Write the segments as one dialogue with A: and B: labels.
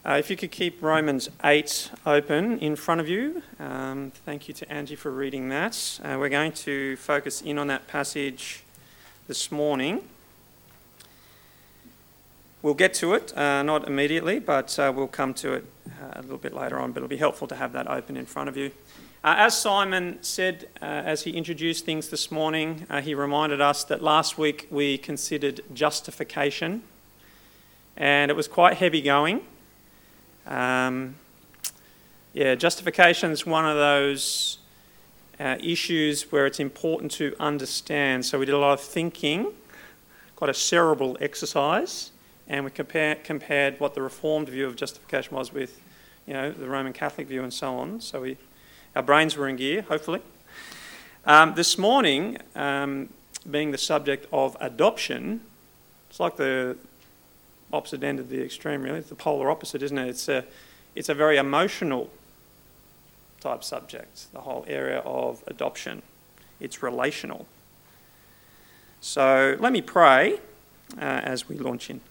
A: If you could keep Romans 8 open in front of you. Thank you to Angie for reading that. We're going to focus in on that passage this morning. We'll get to it, not immediately, but we'll come to it a little bit later on, but it'll be helpful to have that open in front of you. As Simon said, as he introduced things this morning, he reminded us that last week we considered justification, and it was quite heavy going. Justification is one of those issues where it's important to understand. So we did a lot of thinking, quite a cerebral exercise, and we compared what the Reformed view of justification was with, the Roman Catholic view and so on. So our brains were in gear, hopefully. This morning, being the subject of adoption, it's like the opposite end of the extreme, really. It's the polar opposite, isn't it? It's a very emotional type subject, the whole area of adoption. It's relational. So let me pray as we launch in.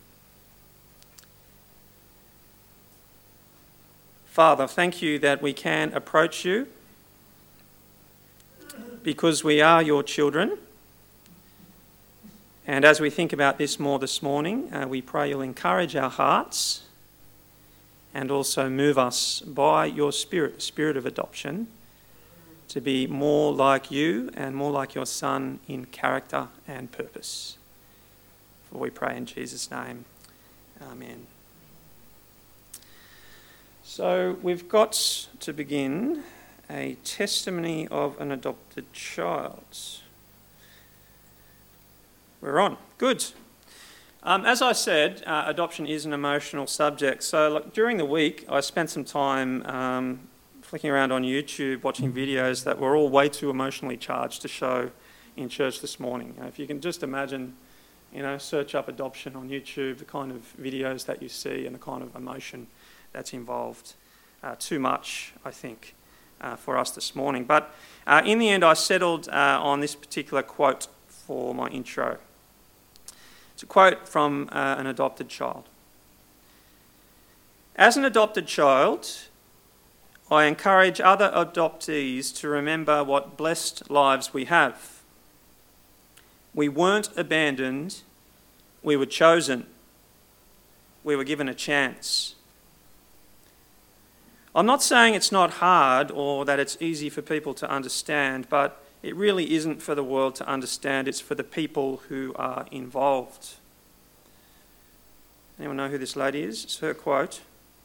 A: Father, thank you that we can approach you because we are your children. And as we think about this more this morning, we pray you'll encourage our hearts and also move us by your Spirit, the Spirit of adoption, to be more like you and more like your Son in character and purpose. For we pray in Jesus' name. Amen. So we've got to begin a testimony of an adopted child. We're on. Good. As I said, adoption is an emotional subject. So during the week, I spent some time flicking around on YouTube, watching videos that were all way too emotionally charged to show in church this morning. If you can just imagine, search up adoption on YouTube, the kind of videos that you see and the kind of emotion that's involved. Too much, I think, for us this morning. But in the end, I settled on this particular quote for my intro. It's a quote from an adopted child. As an adopted child, I encourage other adoptees to remember what blessed lives we have. We weren't abandoned, we were chosen. We were given a chance. I'm not saying it's not hard or that it's easy for people to understand, but it really isn't for the world to understand, it's for the people who are involved. Anyone know who this lady is? It's her quote.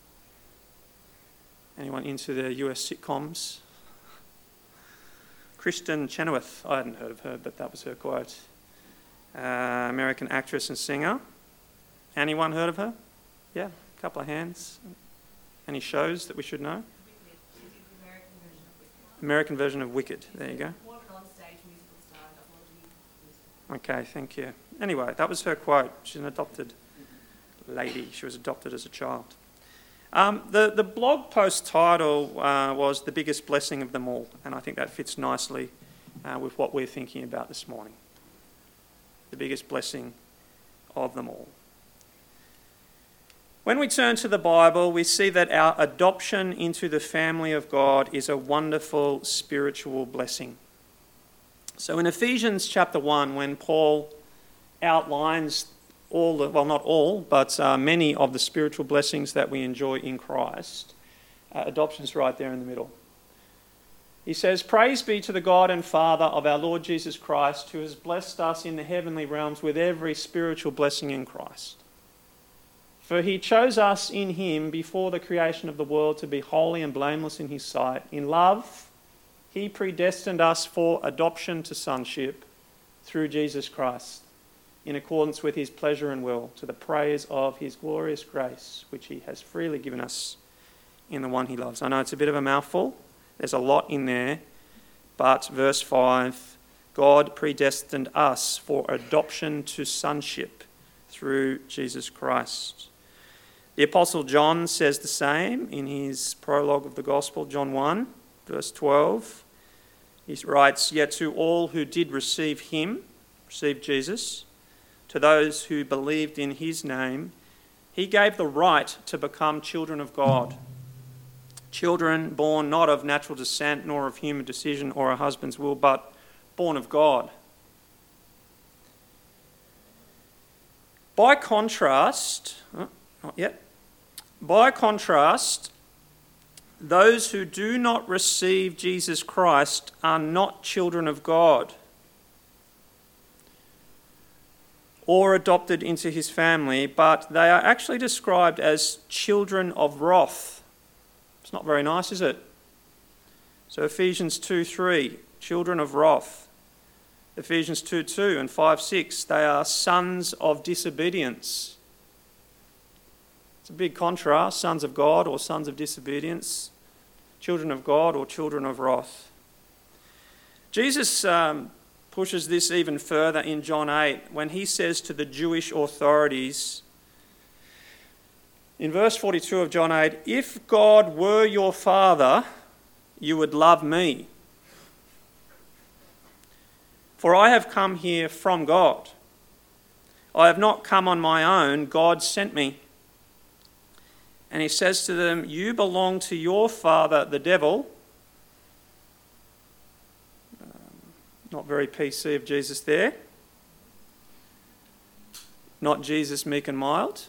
A: Anyone into the US sitcoms? Kristen Chenoweth. I hadn't heard of her, but that was her quote. American actress and singer. Anyone heard of her? Yeah, a couple of hands. Any shows that we should know? American version of Wicked. There you go. Okay, thank you. Anyway, that was her quote. She's an adopted lady. She was adopted as a child. The blog post title was The Biggest Blessing of Them All, and I think that fits nicely with what we're thinking about this morning. The biggest blessing of them all. When we turn to the Bible, we see that our adoption into the family of God is a wonderful spiritual blessing. So in Ephesians chapter 1, when Paul outlines not all, but many of the spiritual blessings that we enjoy in Christ, adoption's right there in the middle. He says, "Praise be to the God and Father of our Lord Jesus Christ, who has blessed us in the heavenly realms with every spiritual blessing in Christ. For he chose us in him before the creation of the world to be holy and blameless in his sight. In love, he predestined us for adoption to sonship through Jesus Christ, in accordance with his pleasure and will, to the praise of his glorious grace, which he has freely given us in the one he loves." I know it's a bit of a mouthful. There's a lot in there. But verse 5, God predestined us for adoption to sonship through Jesus Christ. The Apostle John says the same in his prologue of the Gospel, John 1, verse 12. He writes, "Yet to all who did receive him," receive Jesus, "to those who believed in his name, He gave the right to become children of God. Children born not of natural descent, nor of human decision or a husband's will, but born of God. By contrast, those who do not receive Jesus Christ are not children of God or adopted into his family, but they are actually described as children of wrath. It's not very nice, is it? So Ephesians 2:3, children of wrath. Ephesians 2:2 and 5:6, they are sons of disobedience. It's a big contrast, sons of God or sons of disobedience, children of God or children of wrath. Jesus pushes this even further in John 8 when he says to the Jewish authorities, in verse 42 of John 8, "If God were your father, you would love me. For I have come here from God. I have not come on my own, God sent me." And he says to them, "You belong to your father, the devil." Not very PC of Jesus there. Not Jesus meek and mild.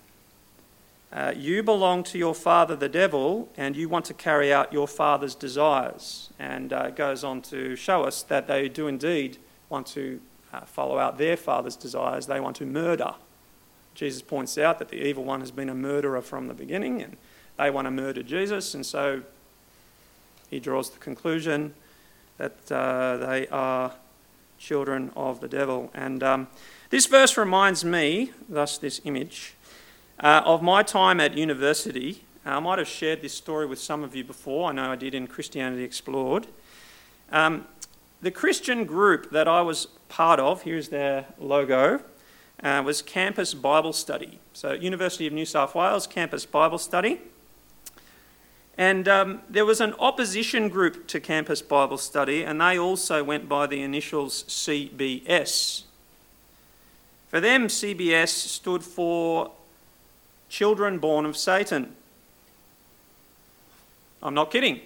A: You belong to your father, the devil, and you want to carry out your father's desires. And it goes on to show us that they do indeed want to follow out their father's desires. They want to murder. Jesus points out that the evil one has been a murderer from the beginning, and they want to murder Jesus, and so he draws the conclusion that they are children of the devil. And this verse reminds me, thus this image, of my time at university. I might have shared this story with some of you before. I know I did in Christianity Explored. The Christian group that I was part of, here's their logo, was Campus Bible Study. So University of New South Wales, Campus Bible Study. And there was an opposition group to Campus Bible Study, and they also went by the initials CBS. For them, CBS stood for Children Born of Satan. I'm not kidding.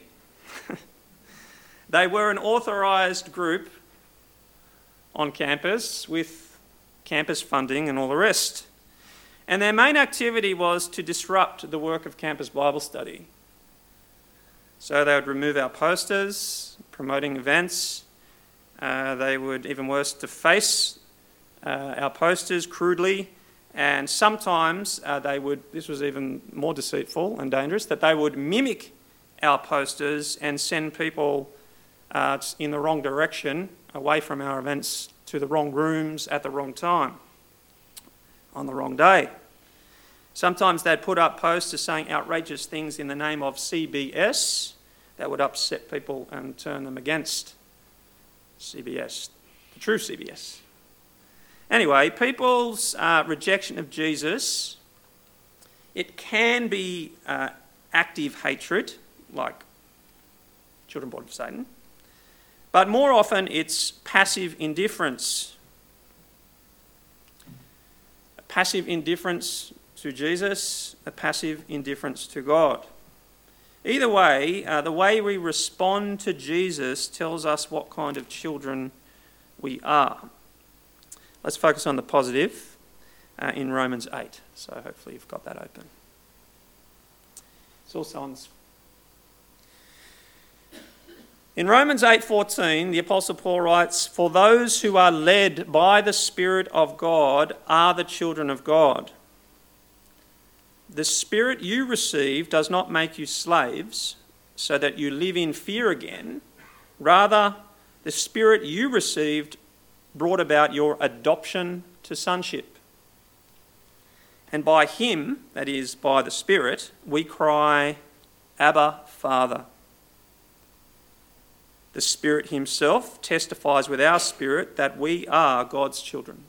A: They were an authorised group on campus with campus funding and all the rest. And their main activity was to disrupt the work of Campus Bible Study. So they would remove our posters, promoting events. They would, even worse, deface our posters crudely. And sometimes they would, this was even more deceitful and dangerous, that they would mimic our posters and send people in the wrong direction, away from our events, to the wrong rooms at the wrong time, on the wrong day. Sometimes they'd put up posters saying outrageous things in the name of CBS that would upset people and turn them against CBS, the true CBS. Anyway, people's rejection of Jesus, it can be active hatred, like children born of Satan, but more often it's passive indifference. A passive indifference to Jesus, a passive indifference to God. Either way, the way we respond to Jesus tells us what kind of children we are. Let's focus on the positive in Romans 8. So hopefully you've got that open. It's also on. In Romans 8:14, the Apostle Paul writes, "For those who are led by the Spirit of God are the children of God. The Spirit you receive does not make you slaves, so that you live in fear again. Rather, the Spirit you received brought about your adoption to sonship. And by him, that is, by the Spirit, we cry, Abba, Father. The Spirit himself testifies with our spirit that we are God's children.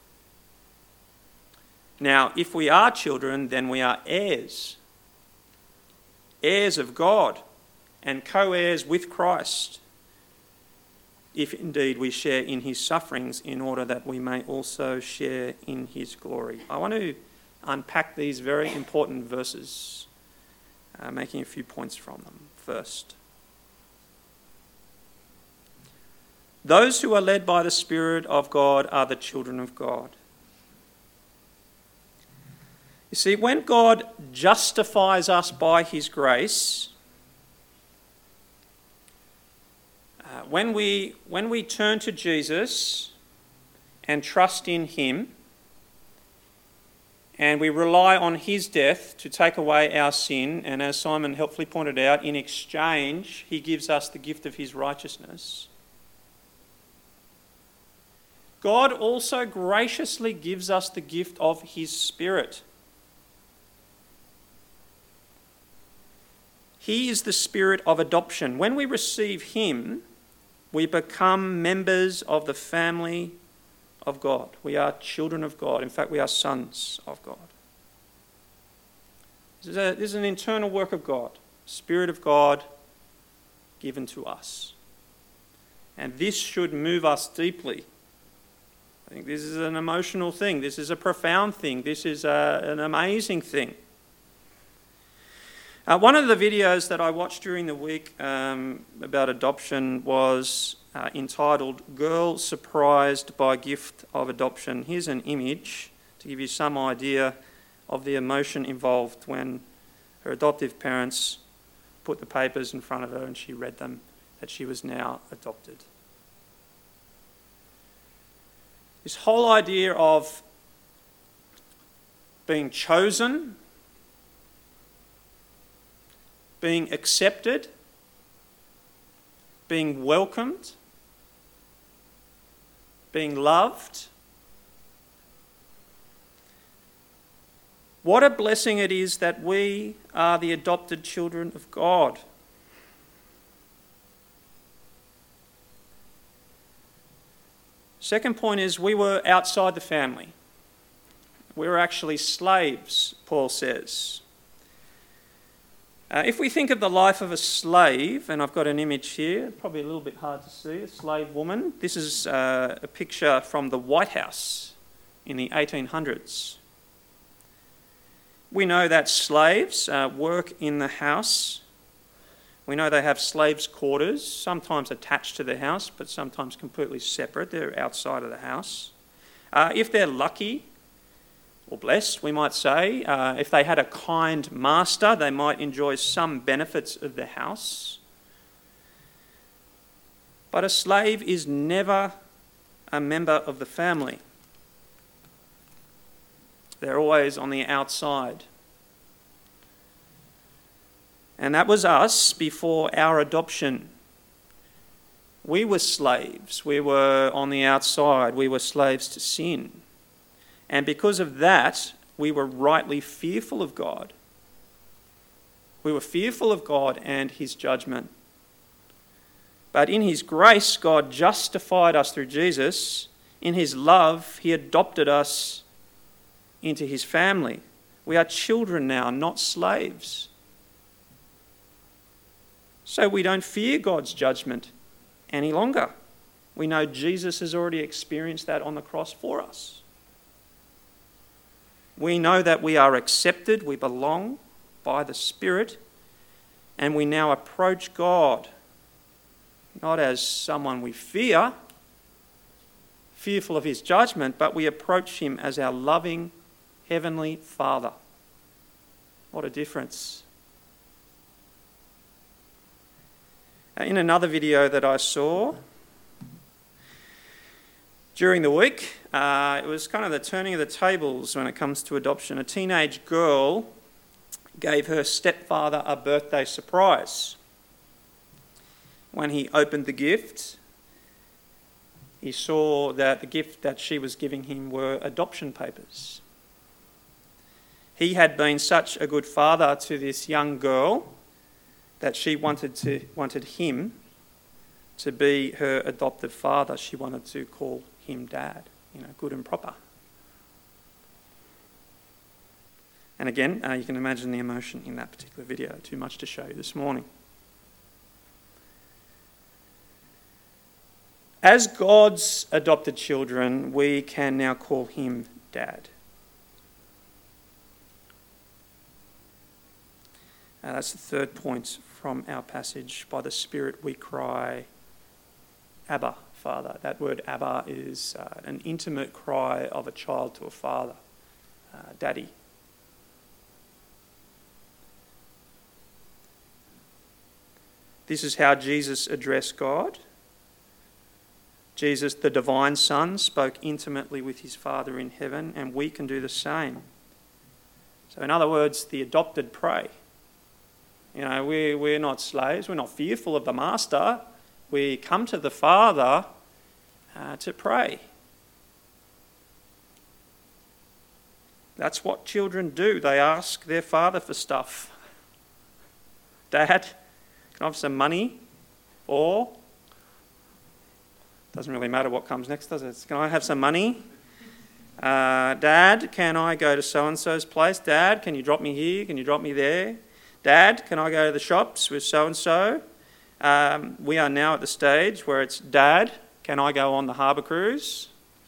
A: Now, if we are children, then we are heirs. Heirs of God and co-heirs with Christ, if indeed we share in his sufferings, in order that we may also share in his glory." I want to unpack these very important verses, making a few points from them. First, those who are led by the Spirit of God are the children of God. You see, when God justifies us by his grace, when we turn to Jesus and trust in him, and we rely on his death to take away our sin, and as Simon helpfully pointed out, in exchange he gives us the gift of his righteousness, God also graciously gives us the gift of his Spirit. He is the Spirit of adoption. When we receive him, we become members of the family of God. We are children of God. In fact, we are sons of God. This is an internal work of God, Spirit of God given to us. And this should move us deeply. I think this is an emotional thing. This is a profound thing. This is an amazing thing. One of the videos that I watched during the week about adoption was entitled Girl Surprised by Gift of Adoption. Here's an image to give you some idea of the emotion involved when her adoptive parents put the papers in front of her and she read them, that she was now adopted. This whole idea of being chosen, being accepted, being welcomed, being loved. What a blessing it is that we are the adopted children of God. Second point is we were outside the family. We were actually slaves, Paul says. If we think of the life of a slave, and I've got an image here, probably a little bit hard to see, a slave woman. This is a picture from the White House in the 1800s. We know that slaves work in the house. We know they have slaves' quarters, sometimes attached to the house, but sometimes completely separate. They're outside of the house. If they're lucky, or blessed, we might say, if they had a kind master, they might enjoy some benefits of the house. But a slave is never a member of the family. They're always on the outside. And that was us before our adoption. We were slaves. We were on the outside. We were slaves to sin. And because of that, we were rightly fearful of God. We were fearful of God and his judgment. But in his grace, God justified us through Jesus. In his love, he adopted us into his family. We are children now, not slaves. So we don't fear God's judgment any longer. We know Jesus has already experienced that on the cross for us. We know that we are accepted, we belong by the Spirit, and we now approach God not as someone we fear, fearful of his judgment, but we approach him as our loving Heavenly Father. What a difference. In another video that I saw during the week, it was kind of the turning of the tables when it comes to adoption. A teenage girl gave her stepfather a birthday surprise. When he opened the gift, he saw that the gift that she was giving him were adoption papers. He had been such a good father to this young girl that she wanted him to be her adoptive father. She wanted to call him Dad, good and proper. And again, you can imagine the emotion in that particular video. Too much to show you this morning. As God's adopted children, we can now call him Dad. That's the third point from our passage. By the Spirit we cry, Abba, Father. That word Abba is an intimate cry of a child to a father, Daddy. This is how Jesus addressed God. Jesus, the divine Son, spoke intimately with his Father in heaven, and we can do the same. So in other words, the adopted pray. You know, we're not slaves, we're not fearful of the master. We come to the Father to pray. That's what children do. They ask their father for stuff. Dad, can I have some money? Or, doesn't really matter what comes next, does it? Can I have some money? Dad, can I go to so-and-so's place? Dad, can you drop me here? Can you drop me there? Dad, can I go to the shops with so-and-so? We are now at the stage where it's, Dad, can I go on the harbour cruise?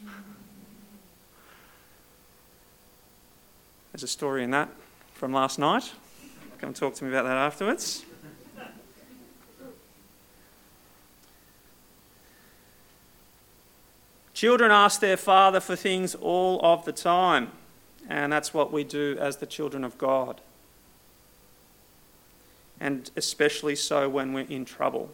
A: There's a story in that from last night. Come and talk to me about that afterwards. Children ask their father for things all of the time, and that's what we do as the children of God. And especially so when we're in trouble,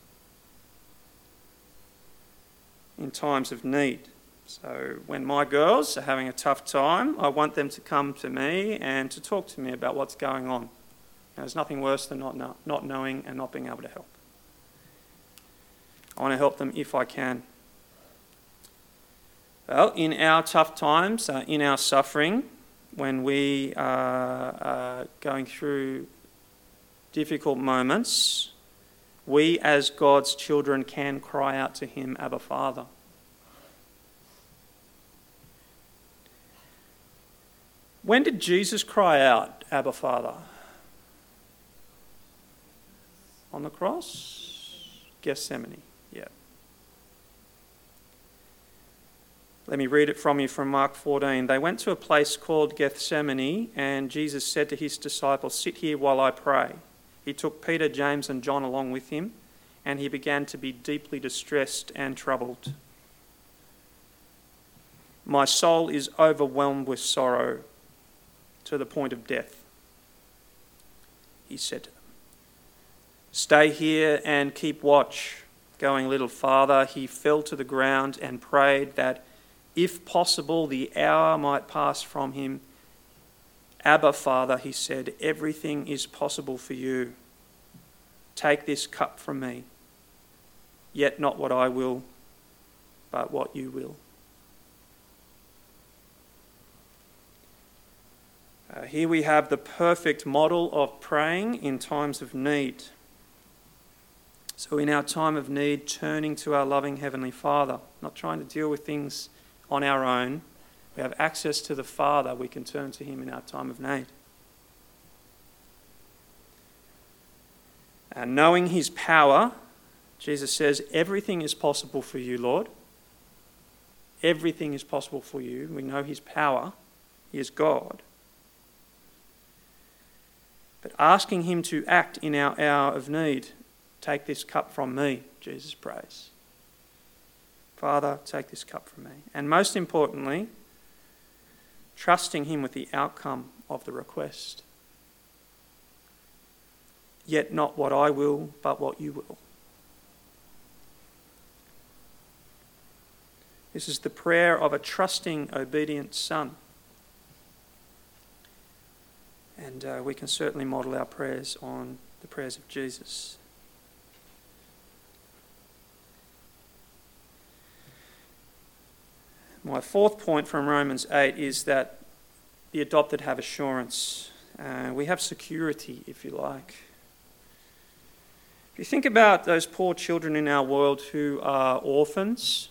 A: in times of need. So when my girls are having a tough time, I want them to come to me and to talk to me about what's going on. There's nothing worse than not knowing and not being able to help. I want to help them if I can. Well, in our tough times, in our suffering, when we are going through difficult moments, we as God's children can cry out to him, Abba, Father. When did Jesus cry out, Abba, Father? On the cross? Gethsemane, yeah. Let me read it from you from Mark 14. They went to a place called Gethsemane, and Jesus said to his disciples, "Sit here while I pray." He took Peter, James, and John along with him, and he began to be deeply distressed and troubled. "My soul is overwhelmed with sorrow to the point of death," he said to them. "Stay here and keep watch." Going a little farther, he fell to the ground and prayed that, if possible, the hour might pass from him. "Abba, Father," he said, "everything is possible for you. Take this cup from me. Yet not what I will, but what you will." Here we have the perfect model of praying in times of need. So in our time of need, turning to our loving Heavenly Father, not trying to deal with things on our own. We have access to the Father. We can turn to him in our time of need. And knowing his power, Jesus says, everything is possible for you, Lord. Everything is possible for you. We know his power. He is God. But asking him to act in our hour of need, take this cup from me, Jesus prays. Father, take this cup from me. And most importantly, trusting him with the outcome of the request. Yet not what I will, but what you will. This is the prayer of a trusting, obedient son. And we can certainly model our prayers on the prayers of Jesus. My fourth point from Romans 8 is that the adopted have assurance. We have security, if you like. If you think about those poor children in our world who are orphans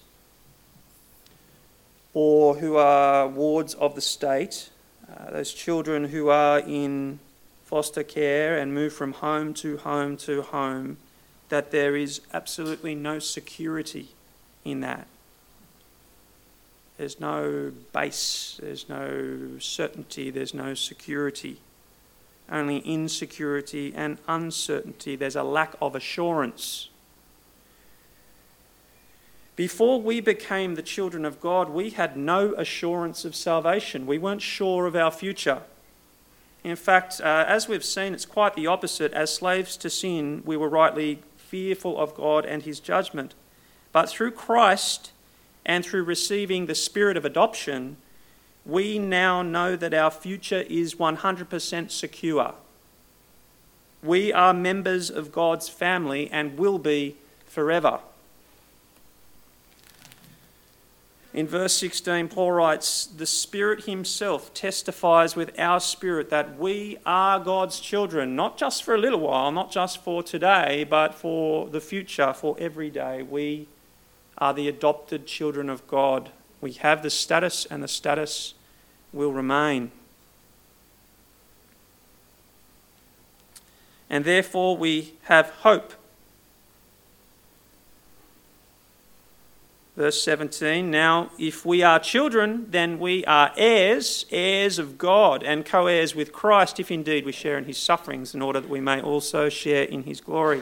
A: or who are wards of the state, those children who are in foster care and move from home to home to home, that there is absolutely no security in that. There's no base, there's no certainty, there's no security. only insecurity and uncertainty. There's a lack of assurance. Before we became the children of God, we had no assurance of salvation. We weren't sure of our future. In fact, as we've seen, it's quite the opposite. As slaves to sin, we were rightly fearful of God and his judgment. But through Christ and through receiving the spirit of adoption, we now know that our future is 100% secure. We are members of God's family and will be forever. In verse 16, Paul writes, "The Spirit himself testifies with our spirit that we are God's children, not just for a little while, not just for today, but for the future, for every day. We are the adopted children of God. We have the status, and the status will remain. And therefore we have hope." Verse 17, "Now if we are children, then we are heirs, heirs of God, and co-heirs with Christ, if indeed we share in his sufferings, in order that we may also share in his glory."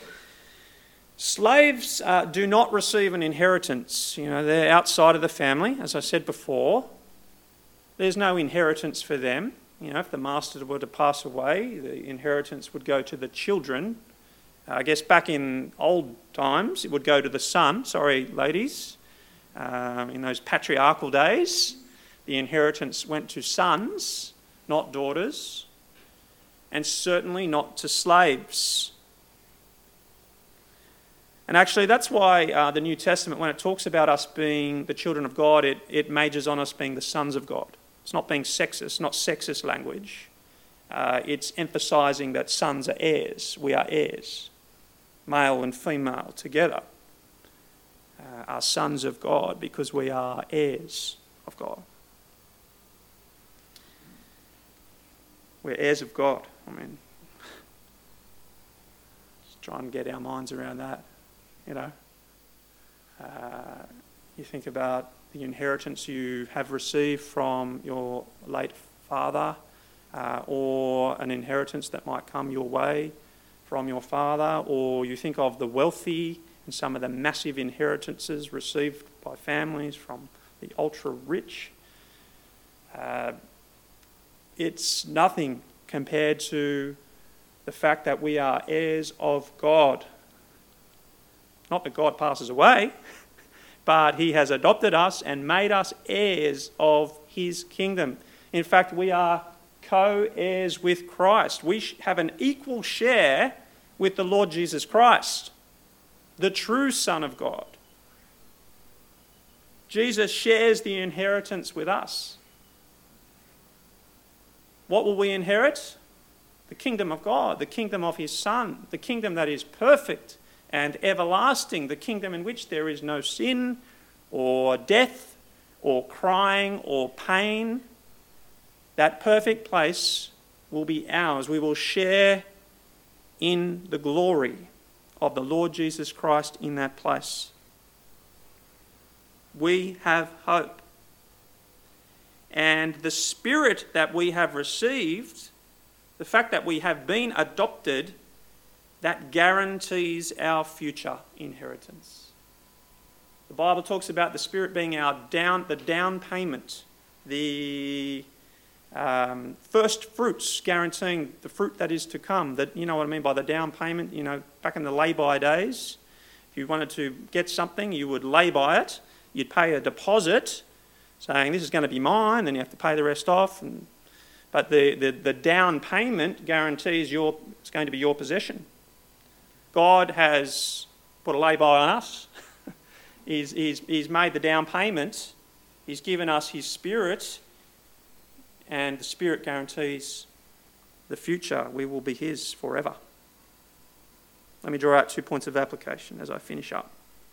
A: Slaves do not receive an inheritance. They're outside of the family, as I said before. There's no inheritance for them. If the master were to pass away, the inheritance would go to the children. I guess back in old times, it would go to the son. Sorry, ladies. In those patriarchal days, the inheritance went to sons, not daughters, and certainly not to slaves. And actually, that's why the New Testament, when it talks about us being the children of God, it majors on us being the sons of God. It's not being sexist, not sexist language. It's emphasising that sons are heirs. We are heirs. Male and female together are sons of God because we are heirs of God. We're heirs of God. Just try and get our minds around that. You think about the inheritance you have received from your late father, or an inheritance that might come your way from your father, or you think of the wealthy and some of the massive inheritances received by families from the ultra-rich. It's nothing compared to the fact that we are heirs of God. Not that God passes away, but he has adopted us and made us heirs of his kingdom. In fact, we are co-heirs with Christ. We have an equal share with the Lord Jesus Christ, the true Son of God. Jesus shares the inheritance with us. What will we inherit? The kingdom of God, the kingdom of his Son, the kingdom that is perfect and everlasting, the kingdom in which there is no sin or death or crying or pain. That perfect place will be ours. We will share in the glory of the Lord Jesus Christ in that place. We have hope. And the Spirit that we have received, the fact that we have been adopted, that guarantees our future inheritance. The Bible talks about the Spirit being the down payment, the first fruits, guaranteeing the fruit that is to come. That, you know what I mean by the down payment? Back in the lay-by days, if you wanted to get something, you would lay by it. You'd pay a deposit, saying this is going to be mine, then you have to pay the rest off. But the down payment guarantees it's going to be your possession. God has put a lay-by on us. He's made the down payment. He's given us his Spirit, and the Spirit guarantees the future. We will be his forever. Let me draw out 2 points of application as I finish up.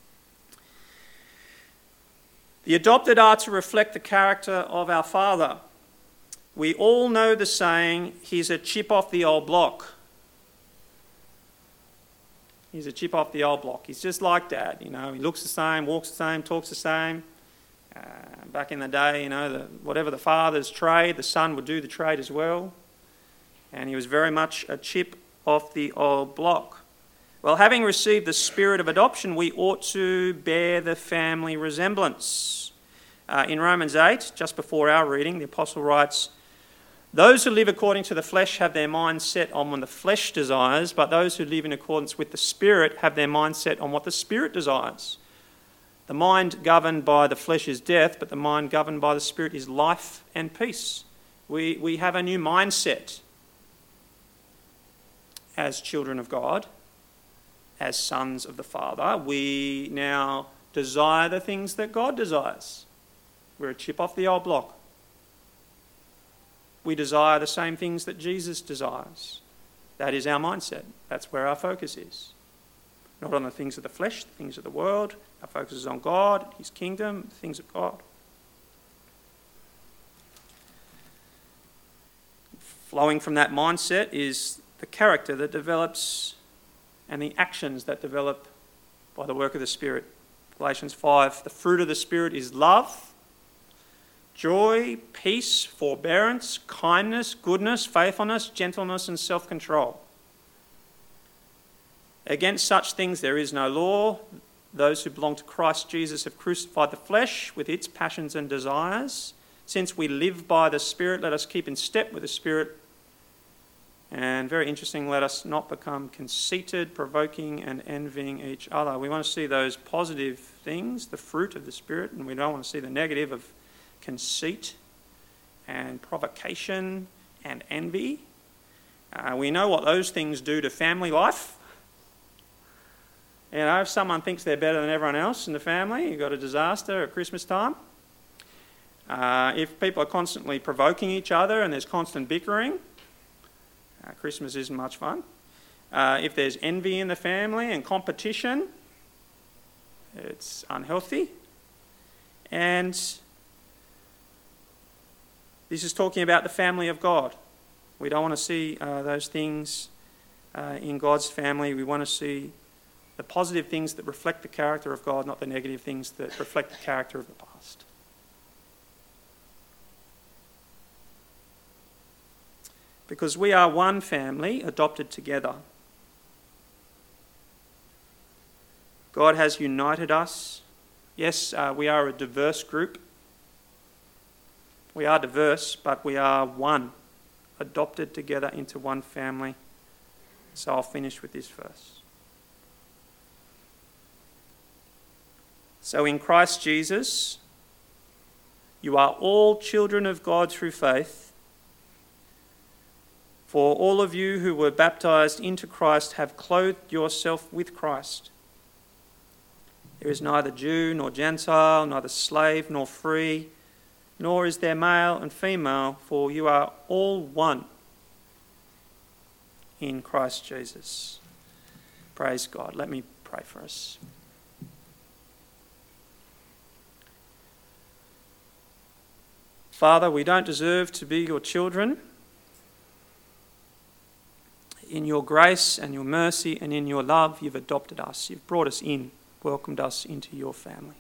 A: The adopted are to reflect the character of our Father. We all know the saying, he's a chip off the old block. He's a chip off the old block. He's just like Dad, He looks the same, walks the same, talks the same. Back in the day, whatever the father's trade, the son would do the trade as well. and he was very much a chip off the old block. Well, having received the spirit of adoption, we ought to bear the family resemblance. In Romans 8, just before our reading, the apostle writes, "Those who live according to the flesh have their mind set on what the flesh desires, but those who live in accordance with the Spirit have their mind set on what the Spirit desires. The mind governed by the flesh is death, but the mind governed by the Spirit is life and peace." We have a new mindset as children of God, as sons of the Father. We now desire the things that God desires. We're a chip off the old block. We desire the same things that Jesus desires. That is our mindset. That's where our focus is. Not on the things of the flesh, the things of the world. Our focus is on God, his kingdom, the things of God. Flowing from that mindset is the character that develops and the actions that develop by the work of the Spirit. Galatians 5, the fruit of the Spirit is love, joy, peace, forbearance, kindness, goodness, faithfulness, gentleness, and self-control. Against such things there is no law. Those who belong to Christ Jesus have crucified the flesh with its passions and desires. Since we live by the Spirit, let us keep in step with the Spirit. And very interesting, let us not become conceited, provoking and envying each other. We want to see those positive things, the fruit of the Spirit, and we don't want to see the negative of conceit and provocation and envy. We know what those things do to family life. You know, if someone thinks they're better than everyone else in the family, you've got a disaster at Christmas time. If people are constantly provoking each other and there's constant bickering, Christmas isn't much fun. If there's envy in the family and competition, it's unhealthy. And this is talking about the family of God. We don't want to see those things in God's family. We want to see the positive things that reflect the character of God, not the negative things that reflect the character of the past. Because we are one family adopted together. God has united us. Yes, we are a diverse group. We are diverse, but we are one, adopted together into one family. So I'll finish with this verse. So in Christ Jesus, you are all children of God through faith. For all of you who were baptized into Christ have clothed yourself with Christ. There is neither Jew nor Gentile, neither slave nor free, nor is there male and female, for you are all one in Christ Jesus. Praise God. Let me pray for us. Father, we don't deserve to be your children. In your grace and your mercy and in your love, you've adopted us. You've brought us in, welcomed us into your family.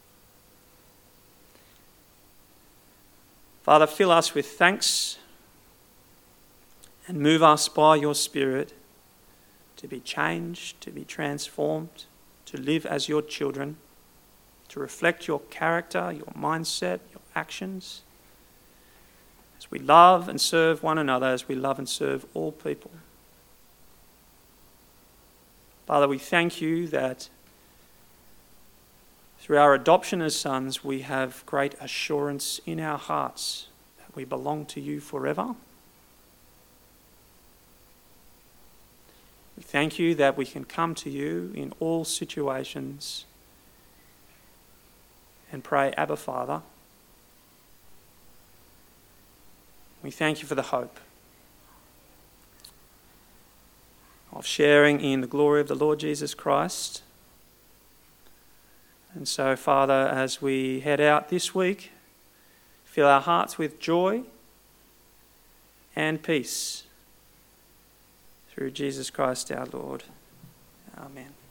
A: Father, fill us with thanks and move us by your Spirit to be changed, to be transformed, to live as your children, to reflect your character, your mindset, your actions, as we love and serve one another, as we love and serve all people. Father, we thank you that through our adoption as sons, we have great assurance in our hearts that we belong to you forever. We thank you that we can come to you in all situations and pray, Abba, Father. We thank you for the hope of sharing in the glory of the Lord Jesus Christ. And so, Father, as we head out this week, fill our hearts with joy and peace through Jesus Christ our Lord. Amen.